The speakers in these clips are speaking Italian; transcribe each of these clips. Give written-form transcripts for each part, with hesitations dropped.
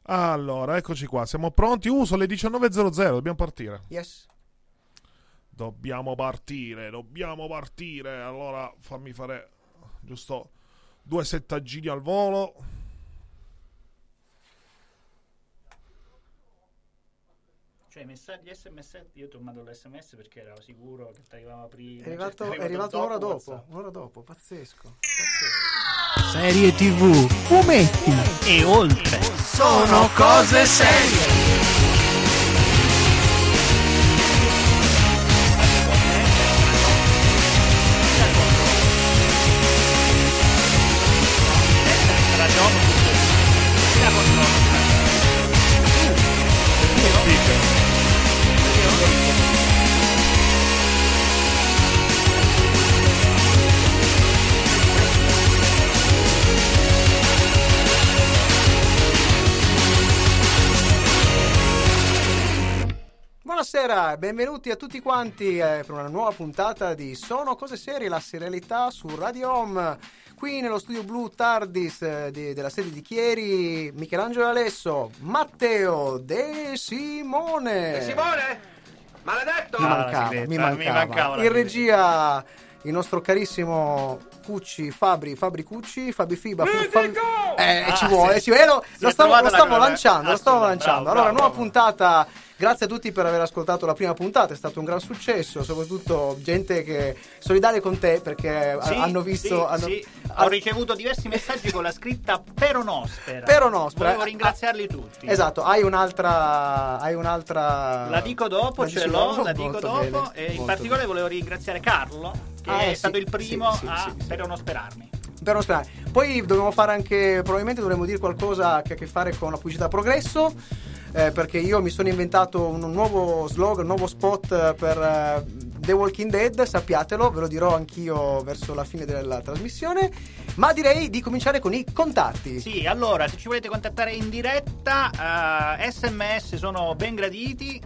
Allora, eccoci qua, siamo pronti. Sono le 19:00, dobbiamo partire. Yes. Dobbiamo partire. Allora, fammi fare giusto 2 settaggini al volo. Cioè, messaggi SMS, io ti ho mandato l'SMS perché ero sicuro che ti arrivava prima. È arrivato un'ora dopo, pazzesco. Serie TV, fumetti E oltre. sono cose serie. Buonasera, benvenuti a tutti quanti per una nuova puntata di Sono Cose Serie, la serialità su Radio Home. Qui nello studio blu TARDIS della sede di Chieri, Michelangelo Alesso, Matteo De Simone. De Simone? Maledetto! Mi mancava. In regia il nostro carissimo Cucci, Fabri Cucci, Fabi Fiba. Ci vuole. Lo stavo lanciando. Bravo, Allora, nuova bravo. puntata. Grazie a tutti per aver ascoltato la prima puntata, è stato un gran successo, soprattutto gente che solidale con te perché hanno visto... Ho ricevuto diversi messaggi con la scritta Peronospera. Volevo ringraziarli tutti. Esatto, hai un'altra... La dico dopo, ce l'ho, la dico molto dopo. bene, E in molto particolare volevo ringraziare Carlo, che è stato il primo a peronosperarmi. Per non sperare. Poi dobbiamo fare anche, probabilmente dovremmo dire qualcosa che ha a che fare con la pubblicità Progresso, perché io mi sono inventato un nuovo slogan, un nuovo spot per The Walking Dead, sappiatelo, ve lo dirò anch'io verso la fine della trasmissione, ma direi di cominciare con i contatti. Sì, allora, se ci volete contattare in diretta, SMS sono ben graditi,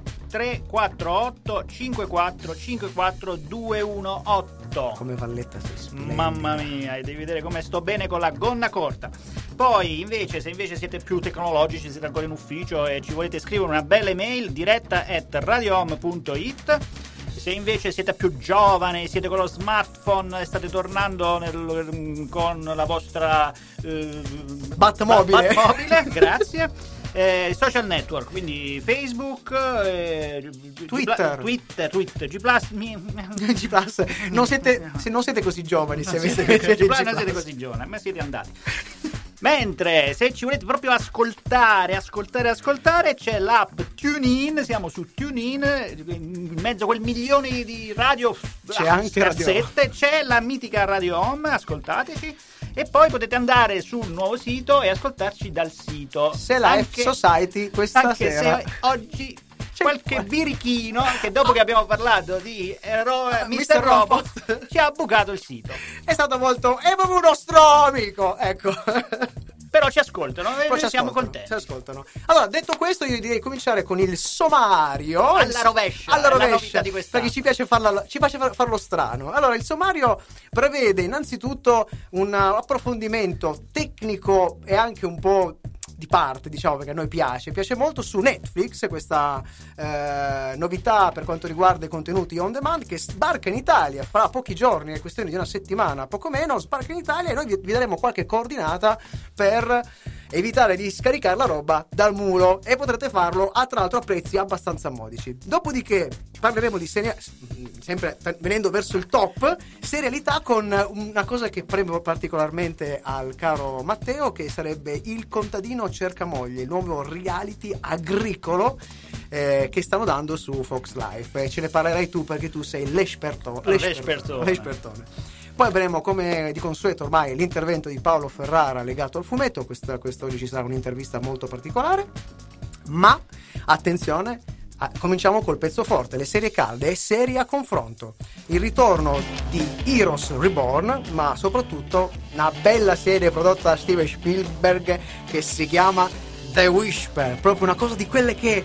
348 54 54 218. Come Valletta sei splendida. Mamma mia, devi vedere come sto bene con la gonna corta. Poi invece, se invece siete più tecnologici, siete ancora in ufficio e ci volete scrivere una bella email, diretta@radiohome.it. Se invece siete più giovani, siete con lo smartphone e state tornando con la vostra Batmobile. grazie. Social network, quindi Facebook, Twitter, G+, se non siete così giovani, se avete non siete così giovani, ma siete andati. Mentre se ci volete proprio ascoltare, c'è l'app TuneIn, siamo su TuneIn, in mezzo a quel milione di radio c'è anche cassette, c'è la mitica Radio Home, ascoltateci. E poi potete andare sul nuovo sito e ascoltarci dal sito. Se la F-Society questa sera. Anche se oggi qualche birichino che dopo che abbiamo parlato di Mr. Robot ci ha bucato il sito. È stato molto... è proprio un nostro amico, ecco. Però ci ascoltano e noi siamo contenti. Ci ascoltano. Allora, detto questo, io direi cominciare con il sommario. Alla rovescia, di perché ci piace farlo strano. Allora, il sommario prevede innanzitutto un approfondimento tecnico e anche un po' di parte, diciamo, perché a noi piace molto su Netflix questa novità per quanto riguarda i contenuti on demand che sbarca in Italia fra pochi giorni, è questione di una settimana, poco meno, sbarca in Italia e noi vi daremo qualche coordinata per evitare di scaricare la roba dal mulo e potrete farlo tra l'altro a prezzi abbastanza modici. Dopodiché parleremo di sempre venendo verso il top, serialità, con una cosa che preme particolarmente al caro Matteo, che sarebbe Il contadino cerca moglie, il nuovo reality agricolo che stanno dando su Fox Life, e ce ne parlerai tu perché tu sei l'espertone. Poi avremo, come di consueto ormai, l'intervento di Paolo Ferrara legato al fumetto. Quest'oggi ci sarà un'intervista molto particolare, ma attenzione, cominciamo col pezzo forte, le serie calde e serie a confronto, il ritorno di Heroes Reborn, ma soprattutto una bella serie prodotta da Steven Spielberg che si chiama The Whisper, proprio una cosa di quelle che...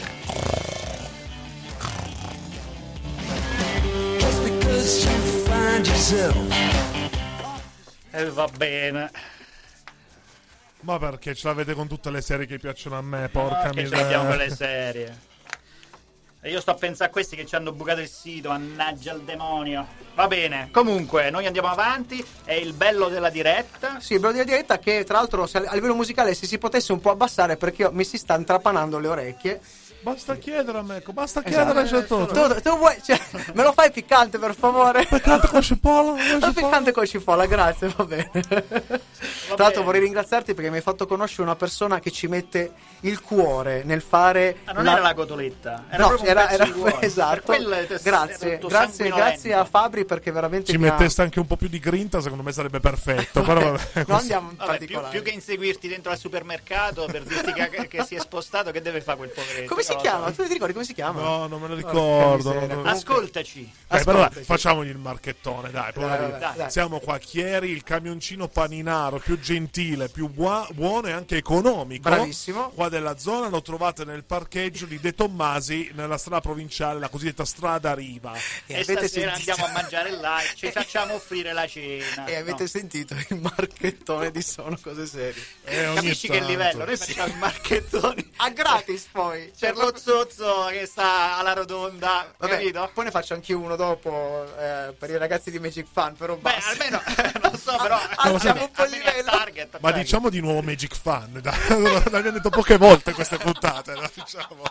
va bene. Ma perché ce l'avete con tutte le serie che piacciono a me, porca Che ce l'abbiamo con miseria. le serie. E io sto a pensare a questi che ci hanno bucato il sito, mannaggia il demonio. Va bene, comunque noi andiamo avanti, è il bello della diretta. Sì, il bello della diretta che tra l'altro a livello musicale se si potesse un po' abbassare perché mi si stanno trapanando le orecchie. Basta chiedere a me, basta chiedere, c'è tutto. Tu vuoi, cioè, me lo fai piccante per favore? Piccante con cipolla, Piccante con cipolla, grazie, va bene. Tra l'altro vorrei ringraziarti perché mi hai fatto conoscere una persona che ci mette il cuore nel fare. Non era la cotoletta, era no, proprio un pezzo di cuore. esatto. Grazie a Fabri perché veramente ci metteste anche un po' più di grinta, secondo me sarebbe perfetto. Però vabbè, non andiamo in vabbè, particolare. più che inseguirti dentro al supermercato per dirti che si è spostato, che deve fare quel poveretto? Come si chiama? Tu ti ricordi come si chiama? No, non me lo ricordo. Ascoltaci. Però facciamogli il marchettone, dai. Dai. Siamo qua, Chieri, il camioncino paninaro più gentile, più buono e anche economico. Bravissimo. Qua della zona lo trovate nel parcheggio di De Tommasi, nella strada provinciale, la cosiddetta strada Riva. E stasera andiamo a mangiare là e ci facciamo offrire la cena. E avete sentito il marchettone di Sono Cose Serie. Capisci che livello? Noi facciamo i marchettoni a gratis poi. Per lo zozzo che sta alla rotonda. Vabbè, capito? poi ne faccio anche uno dopo per i ragazzi di Magic Fan. Però beh, almeno non so, però alziamo un po' il livello. Target, ma diciamo di nuovo Magic Fan, l'abbiamo detto poche volte queste puntate, no? Diciamo.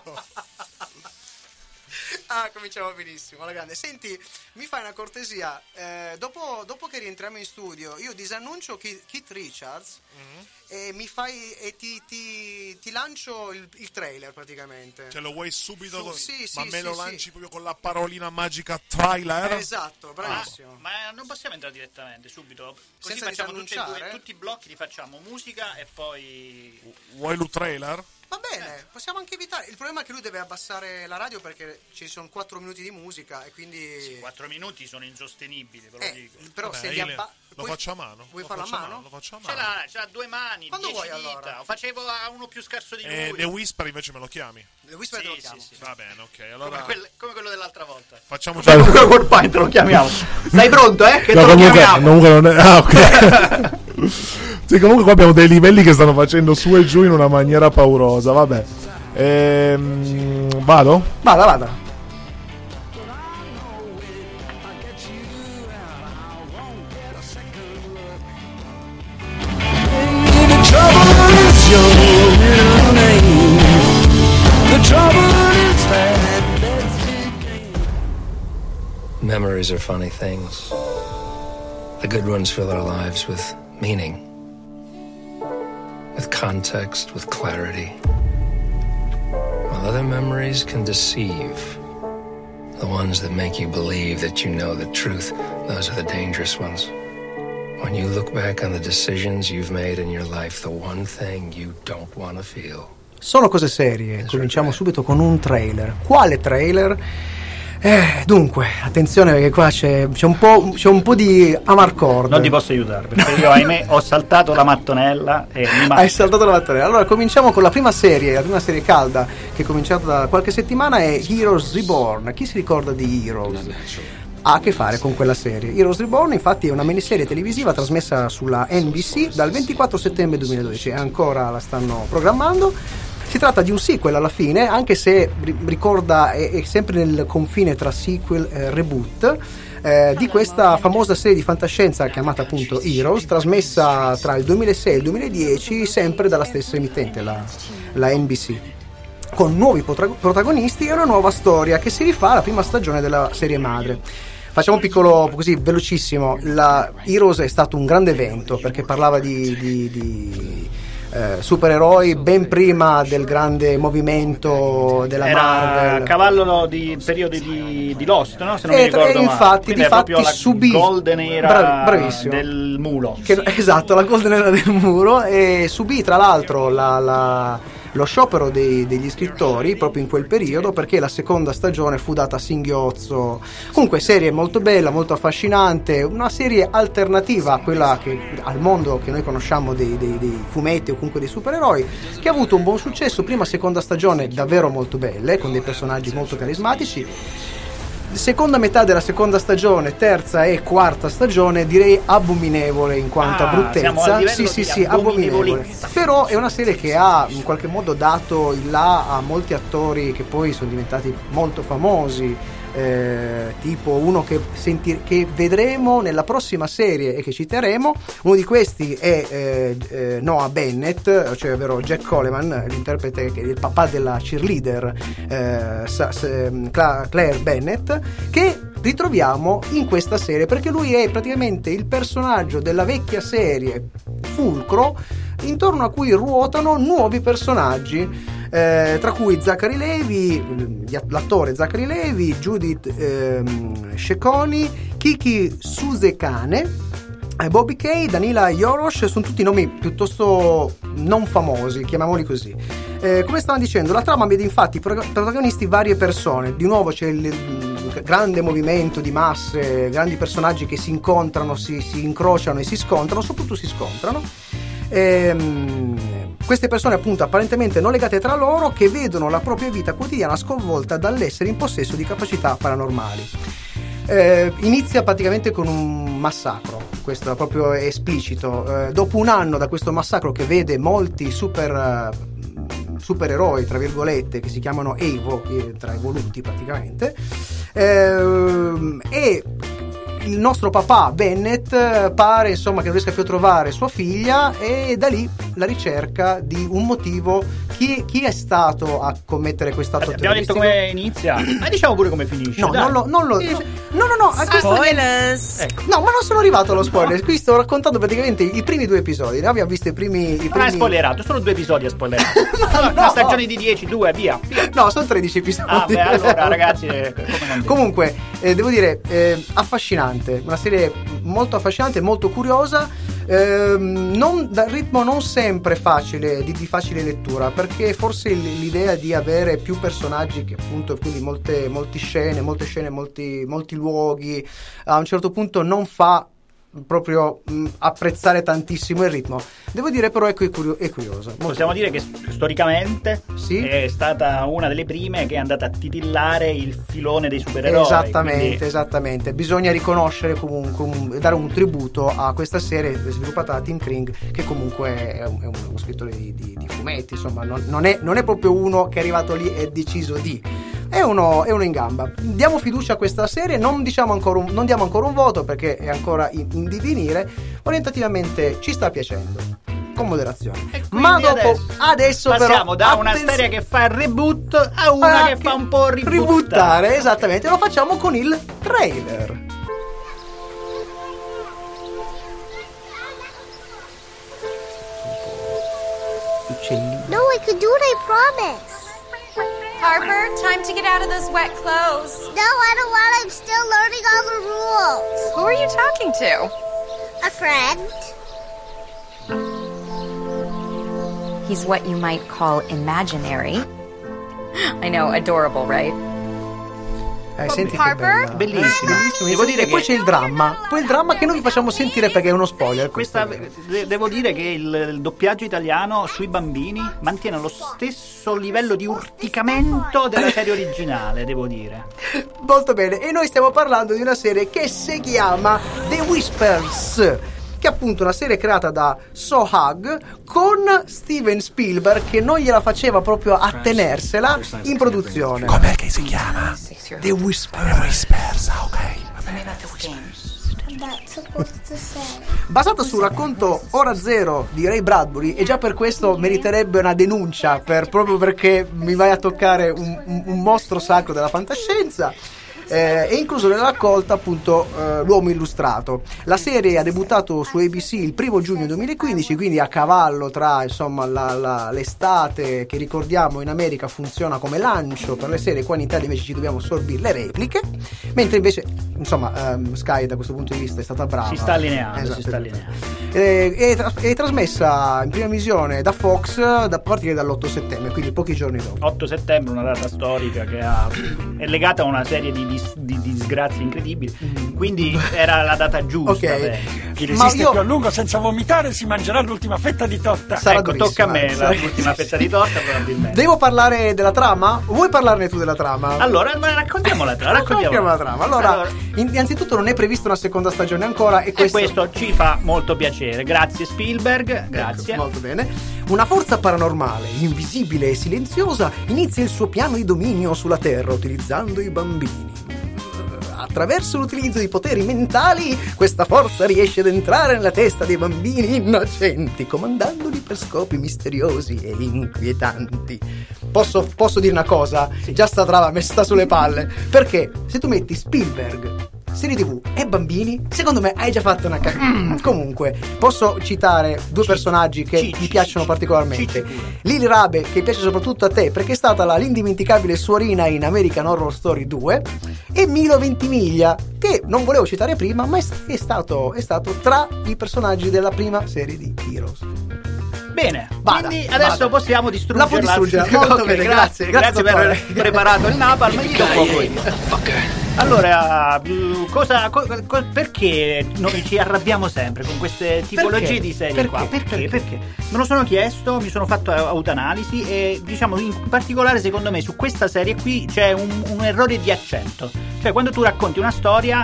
Cominciamo benissimo, alla grande. Senti, mi fai una cortesia, dopo che rientriamo in studio io disannuncio Keith Richards e mi fai e ti lancio il trailer praticamente. Ce lo vuoi subito? Sì, ma me lo lanci sì. proprio con la parolina magica trailer? Esatto, bravissimo. Ma non possiamo entrare direttamente, subito. Così Senza facciamo disannunciare? tutti i blocchi, li facciamo musica e poi... Vuoi lo trailer? Va bene, possiamo anche evitare. Il problema è che lui deve abbassare la radio perché ci sono 4 minuti di musica e quindi 4 minuti sono insostenibili, ve lo dico. Però Vabbè, se li lo faccio a mano. Vuoi farlo a mano? Lo faccio a mano. Ce l'ha 2 mani, quando 10 vuoi, dita. allora? Lo facevo a uno più scarso di lui. The Whisper invece me lo chiami? Le Whisper te lo Sì, chiamo. sì. Va bene, ok. Allora Come quello dell'altra volta. facciamo Come col Pine te lo chiamiamo. Sei pronto, Che no, te lo chiamiamo. comunque non è. Ah, ok. Sì, comunque qua abbiamo dei livelli che stanno facendo su e giù in una maniera paurosa. Vabbè. Vado? Vada. Memories are funny things. The good ones fill our lives with meaning, with context, with clarity. While other memories can deceive. The ones that make you believe that you know the truth, those are the dangerous ones. When you look back on the decisions you've made in your life, the one thing you don't want to feel. Sono cose serie. Cominciamo subito con un trailer. Quale trailer? Dunque, attenzione perché qua c'è un po' di amarcord. Non ti posso aiutare perché io, ahimè, ho saltato la mattonella e mi manca. Hai saltato la mattonella. Allora, cominciamo con la prima serie calda che è cominciata da qualche settimana, è Heroes Reborn. Chi si ricorda di Heroes? Ha a che fare con quella serie. Heroes Reborn infatti è una miniserie televisiva trasmessa sulla NBC dal 24 settembre 2012 e ancora la stanno programmando. Si tratta di un sequel alla fine, anche se ricorda è sempre nel confine tra sequel e reboot di questa famosa serie di fantascienza chiamata appunto Heroes, trasmessa tra il 2006 e il 2010 sempre dalla stessa emittente, la NBC, con nuovi protagonisti e una nuova storia che si rifà alla prima stagione della serie madre. Facciamo un piccolo, così, velocissimo. La Heroes è stato un grande evento perché parlava di supereroi ben prima del grande movimento della Marvel. Era cavallo di periodi di Lost, no? Se non mi ricordo infatti, male. Quindi è proprio la golden era bravissimo. del muro. Esatto, la golden era del muro, e subì tra l'altro lo sciopero degli scrittori proprio in quel periodo perché la seconda stagione fu data a singhiozzo. Comunque serie molto bella, molto affascinante, una serie alternativa a quella al mondo che noi conosciamo dei fumetti o comunque dei supereroi, che ha avuto un buon successo, prima e seconda stagione davvero molto belle con dei personaggi molto carismatici. seconda metà della seconda stagione, terza e quarta stagione, direi abominevole in quanto a bruttezza. Sì, abominevole. Però è una serie che ha in qualche modo dato il là a molti attori che poi sono diventati molto famosi. Tipo uno che vedremo nella prossima serie e che citeremo. Uno di questi è Noah Bennett, cioè ovvero Jack Coleman, l'interprete, che è il papà della cheerleader Claire Bennett, che ritroviamo in questa serie perché lui è praticamente il personaggio della vecchia serie fulcro intorno a cui ruotano nuovi personaggi, tra cui Zachary Levi, l'attore Zachary Levi, Judith Shekoni, Kiki Suzekane, Bobby Kay, Danila Yorosh. Sono tutti nomi piuttosto non famosi, chiamiamoli così. Come stavamo dicendo, la trama vede infatti protagonisti varie persone. Di nuovo c'è il grande movimento di masse, grandi personaggi che si incontrano, si incrociano e si scontrano, soprattutto si scontrano. Queste persone appunto apparentemente non legate tra loro, che vedono la propria vita quotidiana sconvolta dall'essere in possesso di capacità paranormali. Inizia praticamente con un massacro, questo è proprio esplicito. Dopo un anno da questo massacro, che vede molti supereroi tra virgolette che si chiamano Evo, tra evoluti praticamente, e il nostro papà Bennett pare insomma che non riesca più a trovare sua figlia, e da lì la ricerca di un motivo. Chi è stato a commettere quest'atto terroristico? Abbiamo detto come inizia, ma diciamo pure come finisce. No, spoilers. No, ma non sono arrivato allo spoiler. Qui sto raccontando praticamente i primi 2 episodi. Ne abbiamo visto i primi. Non hai spoilerato, solo 2 episodi hai spoilerato. Una stagione di 10, 2, via. No, sono 13 episodi. Ah, beh, allora ragazzi, comunque devo dire affascinante, una serie molto affascinante, molto curiosa. Dal ritmo non sempre facile, di facile lettura, perché forse l'idea di avere più personaggi, che appunto quindi molte scene, molti luoghi, a un certo punto non fa proprio apprezzare tantissimo il ritmo. Devo dire però è curioso. Possiamo dire che storicamente sì? È stata una delle prime che è andata a titillare il filone dei supereroi. Esattamente. Bisogna riconoscere comunque, dare un tributo a questa serie sviluppata da Tim Kring, che comunque è uno scrittore di fumetti, insomma non è proprio uno che è arrivato lì e deciso di. È uno in gamba. Diamo fiducia a questa serie, non diamo ancora un voto perché è ancora in divenire. Orientativamente ci sta piacendo, con moderazione. Ma dopo adesso passiamo però da una serie che fa il reboot a una che fa un po' ributtare. Esattamente, lo facciamo con il trailer. No, I could do it, I promise. Harper, time to get out of those wet clothes. No, I don't want. I'm still learning all the rules. Who are you talking to? A friend. He's what you might call imaginary. I know, adorable, right? Senti Harper? Bellissimo. Devo dire che poi c'è il dramma. Poi il dramma che non vi facciamo sentire perché è uno spoiler. Devo dire che il doppiaggio italiano sui bambini mantiene lo stesso livello di urticamento della serie originale, devo dire. Molto bene. E noi stiamo parlando di una serie che si chiama The Whispers, che è appunto una serie creata da Sohag con Steven Spielberg, che non gliela faceva proprio a tenersela in produzione. Com'è che si chiama? The Whispers, ok. Basato sul racconto Ora Zero di Ray Bradbury, e già per questo meriterebbe una denuncia, proprio perché mi vai a toccare un mostro sacro della fantascienza. È incluso nella raccolta appunto L'uomo illustrato. La serie ha debuttato su ABC il 1 giugno 2015, quindi a cavallo tra insomma l'estate, che ricordiamo in America funziona come lancio per le serie, qua in Italia invece ci dobbiamo sorbire le repliche, mentre invece insomma Sky da questo punto di vista è stata brava. Si sta allineando. È trasmessa in prima visione da Fox a partire dall'8 settembre, quindi pochi giorni dopo. 8 settembre, una data storica che è legata a una serie di di disgrazie incredibili, quindi era la data giusta. Ok. Chi resiste più a lungo senza vomitare si mangerà l'ultima fetta di torta. Sarà ecco, tocca a me l'ultima fetta di torta probabilmente. Devo parlare della trama? Vuoi parlarne tu della trama? Allora, raccontiamo la trama. Allora, innanzitutto non è prevista una seconda stagione ancora e questo ci fa molto piacere. Grazie Spielberg, grazie. Ecco, molto bene. Una forza paranormale, invisibile e silenziosa, inizia il suo piano di dominio sulla Terra utilizzando i bambini. Attraverso l'utilizzo di poteri mentali, questa forza riesce ad entrare nella testa dei bambini innocenti, comandandoli per scopi misteriosi e inquietanti. Posso dire una cosa? Sì. Già sta trama mi sta sulle palle. Perché se tu metti Spielberg, serie TV e bambini, secondo me hai già fatto una comunque, posso citare due personaggi che mi piacciono particolarmente. Lily Rabe, che piace soprattutto a te perché è stata l'indimenticabile suorina in American Horror Story 2, e Milo Ventimiglia, che non volevo citare prima, ma è stato tra i personaggi della prima serie di Heroes. Bene, quindi adesso possiamo distruggerla. La può distruggere. Molto bene, grazie per aver preparato il napalm. Gli do un po' qui. Allora, perché noi ci arrabbiamo sempre con queste tipologie di serie qua? Perché? Me lo sono chiesto, mi sono fatto autoanalisi e diciamo in particolare secondo me su questa serie qui c'è un errore di accento. Cioè quando tu racconti una storia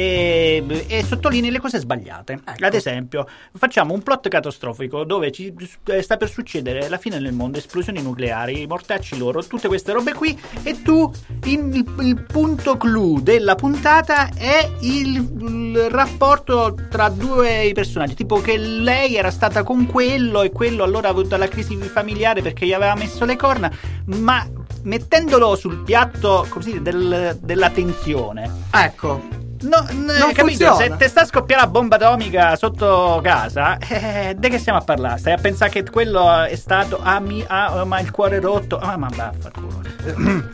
e sottolinei le cose sbagliate. Ecco. Ad esempio, facciamo un plot catastrofico dove ci sta per succedere la fine del mondo, esplosioni nucleari, mortacci loro, tutte queste robe qui, e tu il punto clou della puntata è il rapporto tra due personaggi, tipo che lei era stata con quello e quello allora ha avuto la crisi familiare perché gli aveva messo le corna, ma mettendolo sul piatto così della tensione, ecco. Non capito? Funziona. Se te sta a scoppiare la bomba atomica sotto casa, di che stiamo a parlare? Stai a pensare che quello è stato ma il cuore rotto, ma vaffanculo.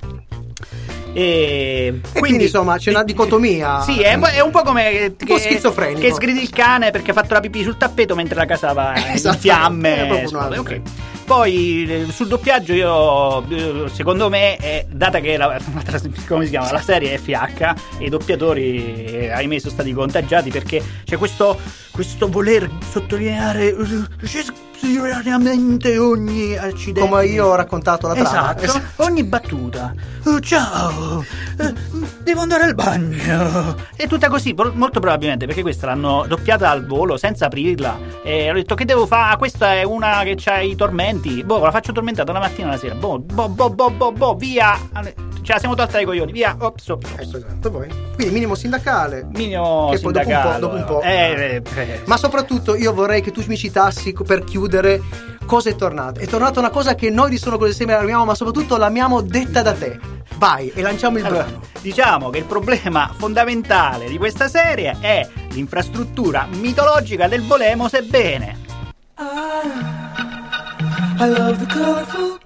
E quindi insomma c'è una dicotomia. Sì, è un po' come un po' schizofrenico, che sgridi il cane perché ha fatto la pipì sul tappeto mentre la casa va in fiamme. Ok. Poi sul doppiaggio io secondo me data che come si chiama, la serie è fiacca e i doppiatori ahimè sono stati contagiati perché c'è questo voler sottolineare seriamente ogni accidente, come io ho raccontato la trama. Esatto. Ogni battuta. Ciao, devo andare al bagno. È tutta così, molto probabilmente perché questa l'hanno doppiata al volo senza aprirla e ho detto che devo fare, questa è una che c'ha i tormenti, la faccio tormentata la mattina alla sera, via, ce la siamo tolta dai coglioni, via, ops. Esatto, poi quindi minimo sindacale che poi dopo un po'. Ma soprattutto io vorrei che tu mi citassi, per chiudere, cosa è tornato. È tornata una cosa che noi di Sono Cose Semplici amiamo, ma soprattutto l'amiamo detta da te. Vai e lanciamo il brano. Diciamo che il problema fondamentale di questa serie è l'infrastruttura mitologica del volemo sebbene. I love the colorful.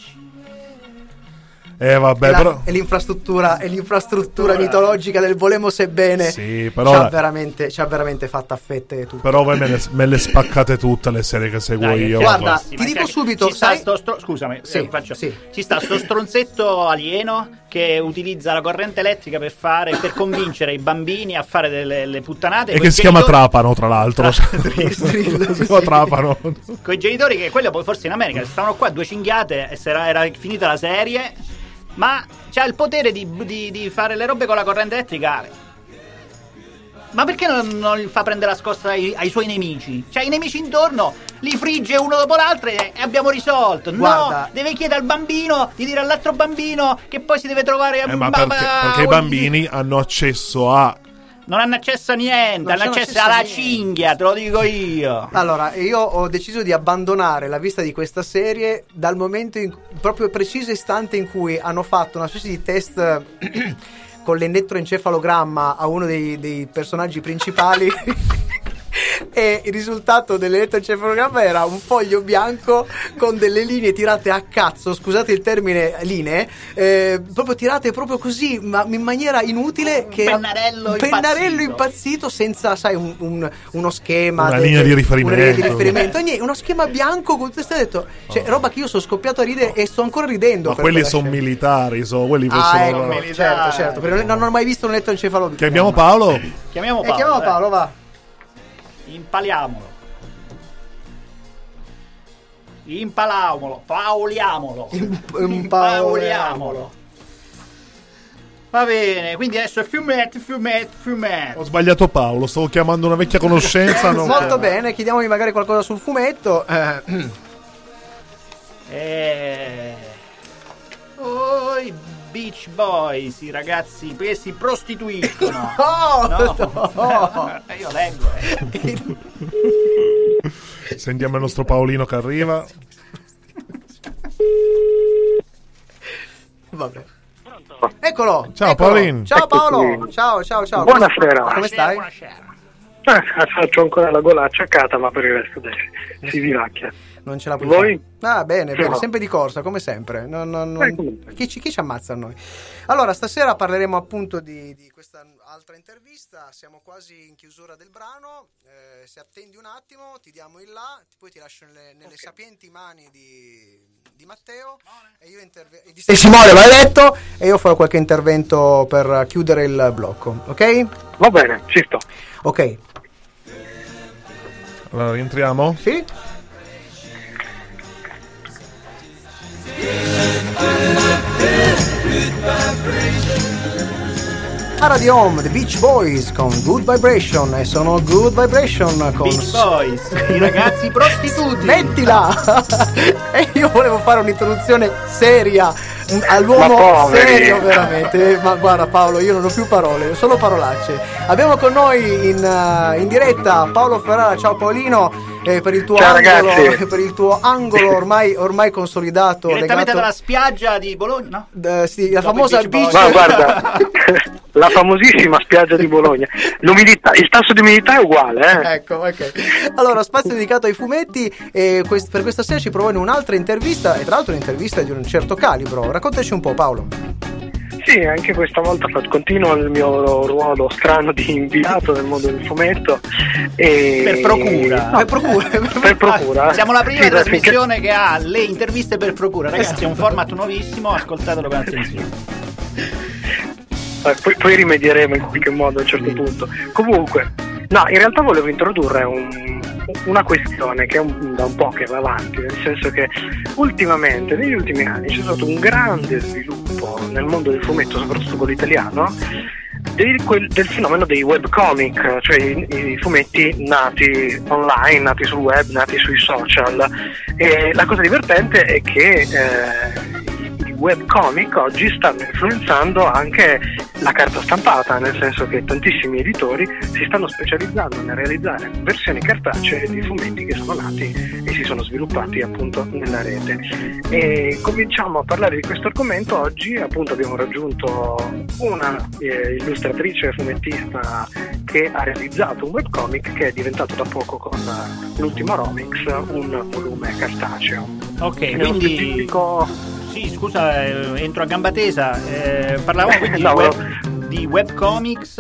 Vabbè, però è l'infrastruttura mitologica del volemo sebbene. Sì, però ci ha veramente fatta a fette tutto. Però voi me le spaccate tutte le serie che seguo io. Guarda, ti dico subito, scusami, ci sta sto stronzetto alieno che utilizza la corrente elettrica per convincere i bambini a fare delle puttanate e che si chiama Trapano, tra l'altro. Si chiama Trapano. Con i genitori che quello poi forse in America stavano qua 2 cinghiate e era finita la serie. Ma c'ha il potere di fare le robe con la corrente elettrica. Ma perché non fa prendere la scossa ai suoi nemici? Cioè i nemici intorno li frigge uno dopo l'altro e abbiamo risolto. Guarda, no, deve chiedere al bambino di dire all'altro bambino che poi si deve trovare ma perché i bambini hanno accesso a... Non hanno accesso a niente, hanno accesso alla cinghia, te lo dico io. Allora, io ho deciso di abbandonare la vista di questa serie dal momento proprio preciso istante in cui hanno fatto una specie di test con l'elettroencefalogramma a uno dei personaggi principali E il risultato dell'elettroencefalogramma era un foglio bianco con delle linee tirate a cazzo, scusate il termine linee, proprio tirate proprio così, ma in maniera inutile, che pennarello impazzito senza, sai, uno schema, una linea di riferimento. Uno schema bianco con tutto, detto, cioè, roba che io sono scoppiato a ridere e sto ancora ridendo. Ma quelli sono militari, quelli certo, perché non ho mai visto un elettroencefalogramma. Chiamiamo Paolo? Chiamiamo Paolo, va. Impaliamolo. Pauliamolo. Va bene, quindi adesso è fumetto. Ho sbagliato Paolo, stavo chiamando una vecchia conoscenza. Molto bene, chiediamogli magari qualcosa sul fumetto. I Beach Boys, i ragazzi che si prostituiscono. No. Io leggo. Sentiamo il nostro Paolino che arriva. Vabbè. Eccolo. Ciao Paolino. Ciao Paolo. Ciao. Buonasera. Come stai? Faccio ancora la gola acciaccata, ma per il resto si vivacchia. Non ce la puoi Voi? Fare. Bene, sempre di corsa, come sempre. Chi ci ammazza a noi? Allora, stasera parleremo appunto di questa altra intervista. Siamo quasi in chiusura del brano. Se attendi un attimo, ti diamo il là, poi ti lascio nelle sapienti mani di Matteo e io di Simone, vai letto, e io farò qualche intervento per chiudere il blocco, ok? Va bene, ci sto. Ok. Allora, rientriamo? Sì. A Radio Home, The Beach Boys con Good Vibration, e sono Good Vibration con Beach Boys, i ragazzi prostituti. Mettila! E io volevo fare un'introduzione seria all'uomo serio, veramente. Ma guarda Paolo, io non ho più parole, solo parolacce. Abbiamo con noi in diretta Paolo Ferrara. Ciao Paolino. Per il tuo angolo ormai consolidato, direttamente dalla spiaggia di Bologna, no? Sì, la famosa beach. Ma guarda, la famosissima spiaggia di Bologna. L'umidità, il tasso di umidità è uguale, Ecco, ok. Allora, spazio dedicato ai fumetti, e per questa sera ci propone un'altra intervista, e tra l'altro un'intervista di un certo calibro. Raccontaci un po', Paolo. Sì, anche questa volta continuo il mio ruolo strano di inviato nel mondo del fumetto per procura. No, per procura. Siamo la prima trasmissione che ha le interviste per procura, ragazzi. È un format nuovissimo, ascoltatelo con attenzione. Poi rimedieremo in qualche modo a un certo punto. Comunque, no, in realtà volevo introdurre una questione che da un po' che va avanti, nel senso che ultimamente, negli ultimi anni, c'è stato un grande sviluppo nel mondo del fumetto, soprattutto quello italiano, del fenomeno dei webcomic, cioè i fumetti nati online, nati sul web, nati sui social. E la cosa divertente è che i webcomic oggi stanno influenzando anche la carta stampata, nel senso che tantissimi editori si stanno specializzando nel realizzare versioni cartacee di fumetti che sono nati e si sono sviluppati appunto nella rete. E cominciamo a parlare di questo argomento. Oggi appunto abbiamo raggiunto una illustratrice fumettista che ha realizzato un webcomic che è diventato da poco, con l'ultimo Romix, un volume cartaceo. Ok, quindi sì, scusa, entro a gamba tesa. Parlavamo quindi di webcomics.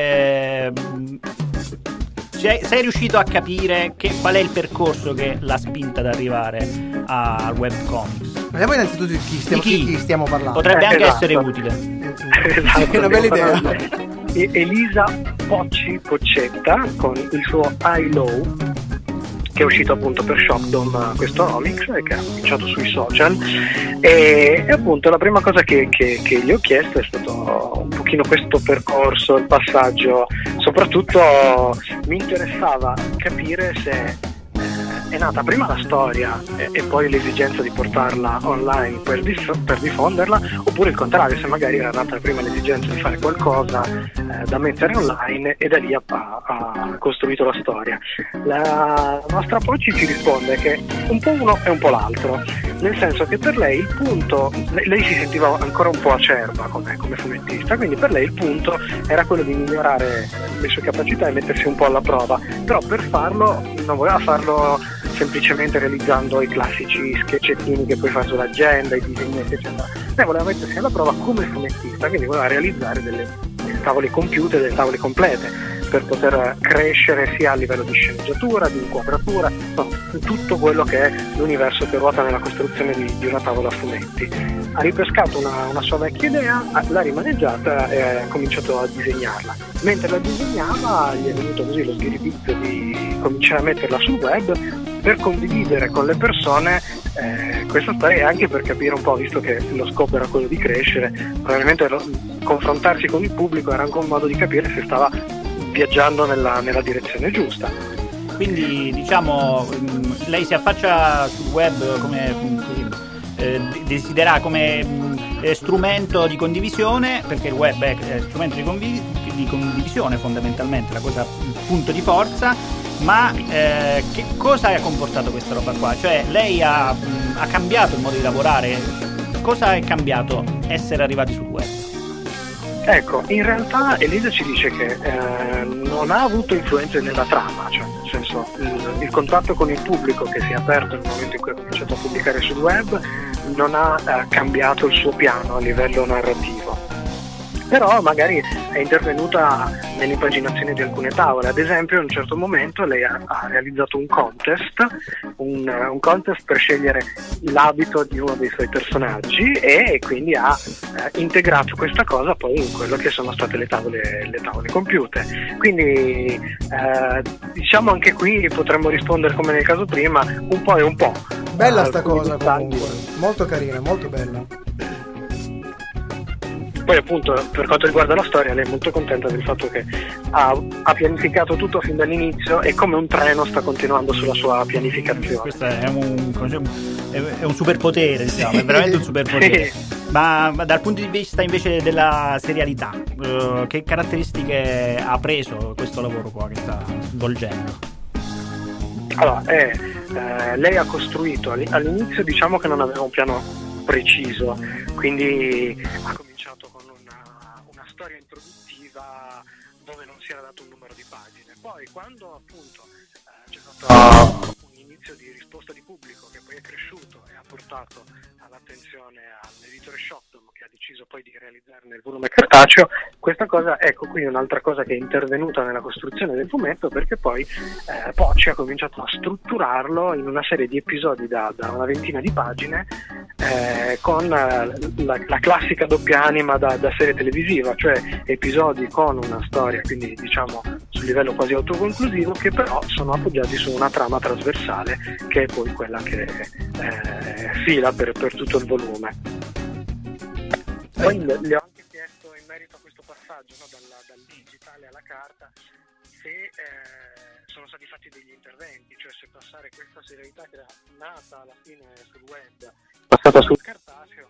Sei riuscito a capire qual è il percorso che l'ha spinta ad arrivare al webcomics? Vediamo innanzitutto di chi stiamo parlando. Potrebbe anche essere utile. Esatto, è una bella idea. Elisa Poccetta con il suo I Low, che è uscito appunto per Shopdom, questo Romix, e che ha cominciato sui social. E appunto la prima cosa che gli ho chiesto è stato un pochino questo percorso, il passaggio. Soprattutto mi interessava capire se è nata prima la storia e poi l'esigenza di portarla online per diffonderla, oppure il contrario, se magari era nata prima l'esigenza di fare qualcosa da mettere online e da lì ha costruito la storia. La nostra Pocci ci risponde che un po' uno e un po' l'altro, nel senso che per lei il punto, lei si sentiva ancora un po' acerba come fumettista, quindi per lei il punto era quello di migliorare le sue capacità e mettersi un po' alla prova, però per farlo non voleva farlo semplicemente realizzando i classici sketchettini che puoi fare sull'agenda, i disegnetti eccetera. Lei voleva mettersi alla prova come fumettista, quindi voleva realizzare delle tavole compiute, delle tavole complete per poter crescere sia a livello di sceneggiatura, di inquadratura, tutto quello che è l'universo che ruota nella costruzione di una tavola a fumetti. Ha ripescato una sua vecchia idea, l'ha rimaneggiata e ha cominciato a disegnarla. Mentre la disegnava gli è venuto così lo sghiribizzo di cominciare a metterla sul web per condividere con le persone questa storia e anche per capire un po', visto che lo scopo era quello di crescere, probabilmente confrontarsi con il pubblico era anche un modo di capire se stava viaggiando nella direzione giusta. Quindi diciamo lei si affaccia sul web come desidera come strumento di condivisione, perché il web è strumento di condivisione fondamentalmente, la cosa, il punto di forza. Ma che cosa ha comportato questa roba qua? Cioè lei ha cambiato il modo di lavorare? Cosa è cambiato essere arrivati sul web? Ecco, in realtà Elisa ci dice che non ha avuto influenze nella trama, cioè nel senso il contatto con il pubblico che si è aperto nel momento in cui ha cominciato a pubblicare sul web non ha cambiato il suo piano a livello narrativo. Però magari è intervenuta nell'impaginazione di alcune tavole. Ad esempio, a un certo momento lei ha realizzato un contest per scegliere l'abito di uno dei suoi personaggi e quindi ha integrato questa cosa poi in quello che sono state le tavole compiute. Quindi diciamo anche qui potremmo rispondere come nel caso prima, un po' e un po'. Bella sta cosa comunque, molto carina, molto bella. Poi appunto per quanto riguarda la storia lei è molto contenta del fatto che ha pianificato tutto fin dall'inizio e come un treno sta continuando sulla sua pianificazione. Questo è un superpotere, diciamo, è veramente un superpotere. Ma dal punto di vista invece della serialità, che caratteristiche ha preso questo lavoro qua che sta svolgendo? Allora, lei ha costruito all'inizio, diciamo che non aveva un piano preciso, quindi ha cominciato con una storia introduttiva dove non si era dato un numero di pagine. Poi quando appunto c'è stato un inizio di risposta di pubblico che poi è cresciuto e ha portato all'attenzione all'editore Shopton, che ha deciso poi di realizzarne il volume cartaceo, questa cosa, ecco qui un'altra cosa che è intervenuta nella costruzione del fumetto, perché poi Pocci ha cominciato a strutturarlo in una serie di episodi da una ventina di pagine con la classica doppia anima da serie televisiva, cioè episodi con una storia, quindi diciamo sul livello quasi autoconclusivo, che però sono appoggiati su una trama trasversale che è poi quella che fila per tutto il volume. Poi le ho anche chiesto in merito a questo passaggio, no, dal digitale alla carta, se sono stati fatti degli interventi, cioè se passare questa serialità che era nata alla fine sul web passata sul cartaceo.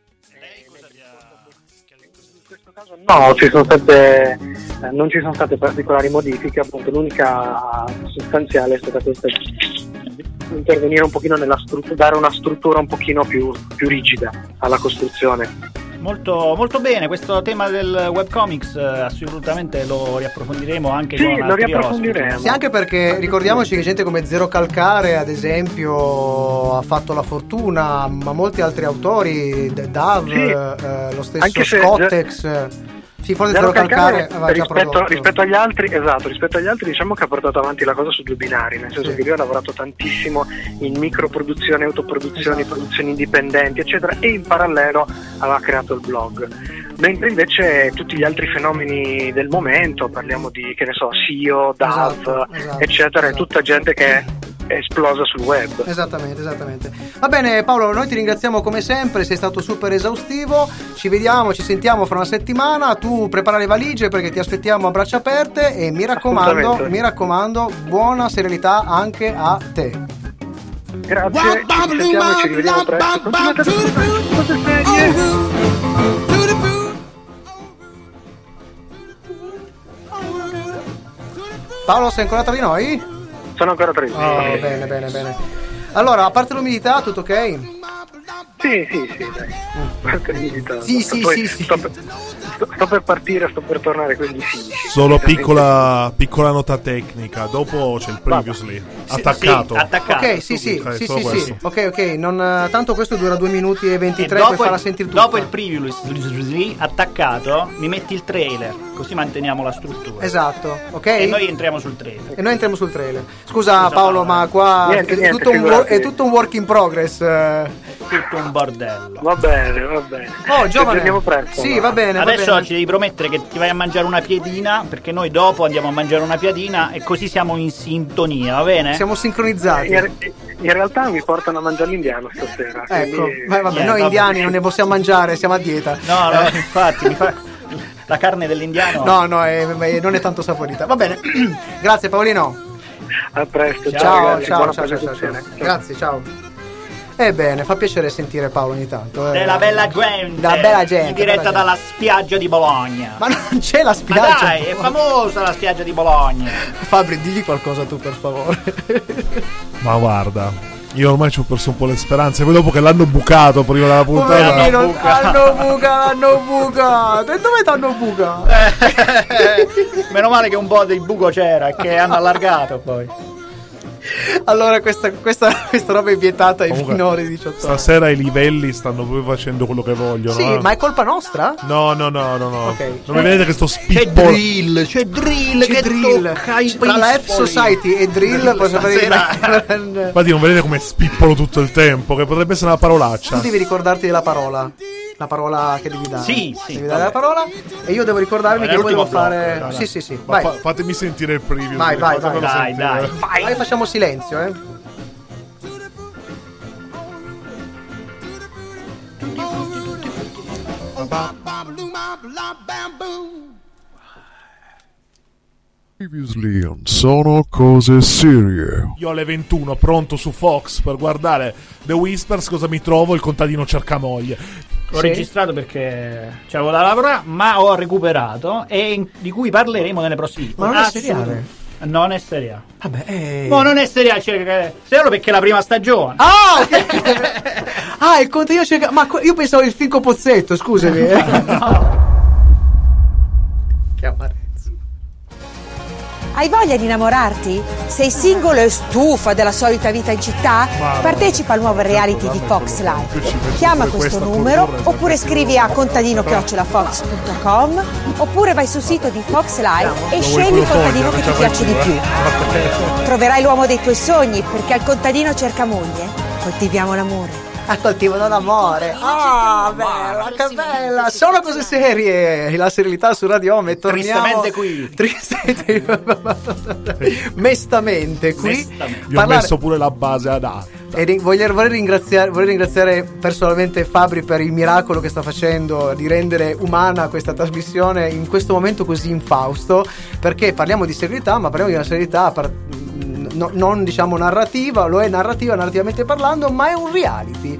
In questo caso no, non ci sono state particolari modifiche, appunto l'unica sostanziale è stata questa di intervenire un pochino nella struttura, dare una struttura un pochino più rigida alla costruzione. Molto, molto bene, questo tema del webcomics assolutamente lo riapprofondiremo anche con altri lo riapprofondiremo. ospiti. Sì, anche perché ricordiamoci che gente come Zero Calcare ad esempio ha fatto la fortuna, ma molti altri autori, Dav, lo stesso Scottex. Sì, forse Zero Calcare aveva già prodotto. Rispetto agli altri diciamo che ha portato avanti la cosa su due binari, nel senso che lui ha lavorato tantissimo in microproduzioni, autoproduzioni, produzioni indipendenti eccetera, e in parallelo aveva creato il blog, mentre invece tutti gli altri fenomeni del momento, parliamo di, che ne so, SEO, Dav, eccetera, è tutta gente che è esplosa sul web. Esattamente. Va bene Paolo, noi ti ringraziamo come sempre, sei stato super esaustivo, ci sentiamo fra una settimana, tu prepara le valigie perché ti aspettiamo a braccia aperte e mi raccomando, buona serenità anche a te. Grazie, ci sentiamo e ci rivediamo presto. Continuate ad ascoltare Cose Serie. Paolo, sei ancora tra di noi? Sono ancora tra di noi. Bene. Allora, a parte l'umidità, tutto ok? Sì, dai. Sì. Sto per partire, sto per tornare, quindi sì. Solo piccola nota tecnica. Dopo c'è il previously. Attaccato. Ok, sì. Ok. Tanto questo dura 2 minuti e 23, poi farà sentire tutto. Dopo il previously attaccato, mi metti il trailer, così manteniamo la struttura. Esatto, ok? E noi entriamo sul trailer. Scusa Paolo, ma qua è tutto un work in progress. Tutto un bordello. Va bene. Oh, giovane. Andiamo presto. Sì, va bene. Adesso ci devi promettere che ti vai a mangiare una piedina, perché noi dopo andiamo a mangiare una piadina e così siamo in sintonia, va bene? Siamo sincronizzati. In realtà mi portano a mangiare l'indiano stasera. Ecco, noi indiani non ne possiamo mangiare, siamo a dieta. No, infatti la carne dell'indiano. No, non è tanto saporita. Va bene. Grazie Paolino. A presto. Ciao. Grazie, ciao. Ebbene, fa piacere sentire Paolo ogni tanto. Della bella gente. In diretta dalla spiaggia di Bologna. Ma non c'è la spiaggia. Ma dai, è famosa la spiaggia di Bologna. Fabri, digli qualcosa tu, per favore. Ma guarda, io ormai ci ho perso un po' le speranze. Poi dopo che l'hanno bucato prima della puntata. Hanno bucato. E dove t'hanno bucato? Meno male che un po' di buco c'era e che hanno allargato poi. Allora questa roba è vietata ai minori di 18 anni. Stasera i livelli stanno proprio facendo quello che vogliono. Sì, ma è colpa nostra? No. Okay. Non mi vedete che sto C'è drill che tocca i tra la F Society e drill posso dire. Infatti non vedete come spippolo tutto il tempo, che potrebbe essere una parolaccia. Tu devi ricordarti della parola. La parola che devi dare. Sì. Devi dare la parola e io devo ricordarmi che poi devo fare. Sì. Vai. Fatemi sentire il preview. Vai. Dai. Facciamo silenzio, Previously on Sono Cose Serie. Io alle 21 pronto su Fox per guardare The Whispers. Cosa mi trovo? Il contadino cerca moglie. L'ho registrato perché c'avevo da lavorare, ma ho recuperato e di cui parleremo nelle prossime. Ma non è seriale? Non è seriale. Vabbè, no, non è seriale, seriale perché è la prima stagione. Ah, ok. Il contadino cerca. Ma io pensavo il Finco Pozzetto, scusami. No. Che amarezza. Hai voglia di innamorarti? Sei singolo e stufa della solita vita in città? Partecipa al nuovo reality di Fox Life. Chiama questo numero oppure scrivi a contadino@fox.com oppure vai sul sito di Fox Life e scegli il contadino che ti piace di più. Troverai l'uomo dei tuoi sogni perché al contadino cerca moglie. Coltiviamo l'amore. Coltivano l'amore. Bella, che bella. Sono cose serie. La serialità su Radio Home. E torniamo mestamente qui. Vi ho messo pure la base adatta. E vorrei ringraziare personalmente Fabri per il miracolo che sta facendo di rendere umana questa trasmissione in questo momento così infausto, perché parliamo di serialità, ma parliamo di una serialità non diciamo narrativa, lo è narrativamente parlando, ma è un reality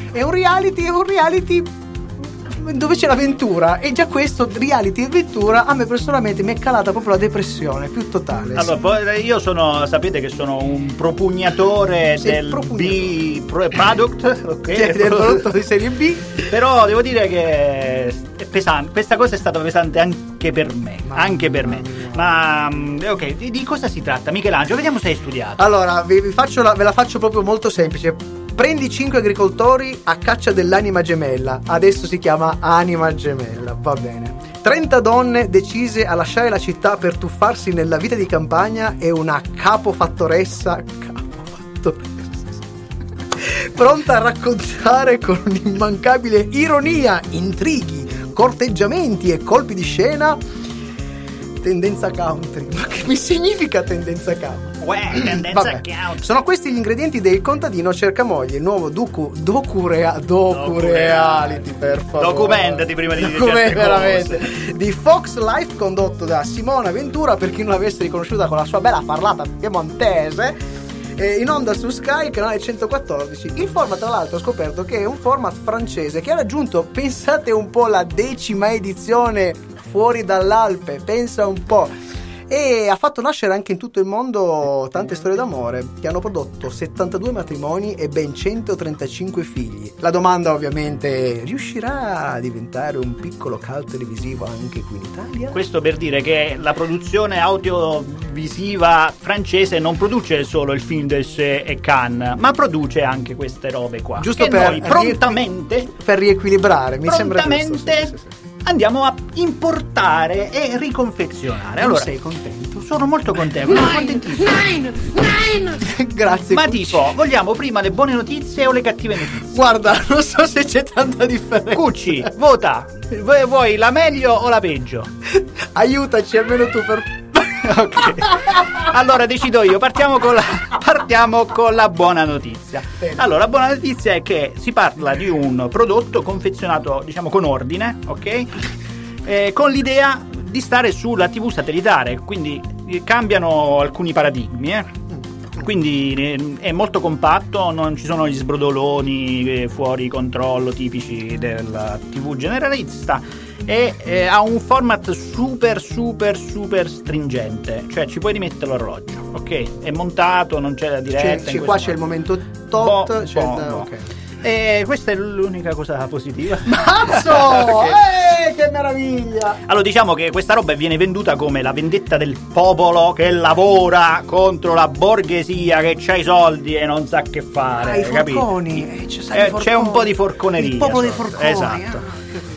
dove c'è l'avventura, e già questo reality e avventura a me personalmente mi è calata proprio la depressione più totale. Allora, io sapete che sono un propugnatore del B-product, ok? Del prodotto di serie B. Però devo dire che è pesante, questa cosa è stata pesante anche per me. Ma ok, di cosa si tratta? Michelangelo, vediamo se hai studiato. Allora, ve la faccio proprio molto semplice. Prendi 5 agricoltori a caccia dell'anima gemella. Adesso si chiama Anima Gemella, va bene. 30 donne decise a lasciare la città per tuffarsi nella vita di campagna e una capofattoressa pronta a raccontare con un'immancabile ironia, intrighi, corteggiamenti e colpi di scena tendenza country. Ma che mi significa tendenza country? Tendenza country. Sono questi gli ingredienti del Contadino cerca moglie, il nuovo docu reality, per favore. Documentati prima di dire veramente di Fox Life, condotto da Simona Ventura, per chi non l'avesse riconosciuta con la sua bella parlata piemontese, in onda su Sky, canale 114. Il format, tra l'altro, ho scoperto che è un format francese che ha raggiunto, pensate un po', la 10ª edizione fuori dall'Alpe, pensa un po'. e ha fatto nascere anche in tutto il mondo tante storie d'amore che hanno prodotto 72 matrimoni e ben 135 figli. La domanda ovviamente è: riuscirà a diventare un piccolo cult televisivo anche qui in Italia? Questo per dire che la produzione audiovisiva francese non produce solo il film de Sé e Cannes, ma produce anche queste robe qua. Giusto che per noi prontamente per riequilibrare, mi sembra giusto. Sì. Andiamo a importare e riconfezionare. Allora, sei contento? Sono molto contento, sono contentissimo. Grazie. Ma tipo, vogliamo prima le buone notizie o le cattive notizie? Guarda, non so se c'è tanta differenza. Cucci, vota. Vuoi la meglio o la peggio? Aiutaci almeno tu per... Ok, allora decido io. Partiamo con la buona notizia. Allora, la buona notizia è che si parla di un prodotto confezionato, diciamo, con ordine, ok? Con l'idea di stare sulla TV satellitare, quindi cambiano alcuni paradigmi, Quindi è molto compatto, non ci sono gli sbrodoloni fuori controllo tipici della TV generalista, e ha un format super stringente, cioè ci puoi rimettere l'orologio, ok? È montato, non c'è la diretta. Qua c'è il momento tot, ok. E questa è l'unica cosa positiva. Mazzo! Che meraviglia! Allora, diciamo che questa roba viene venduta come la vendetta del popolo che lavora contro la borghesia che c'ha i soldi e non sa che fare. I forconi. C'è un po' di forconeria. Il popolo dei forconi. Esatto.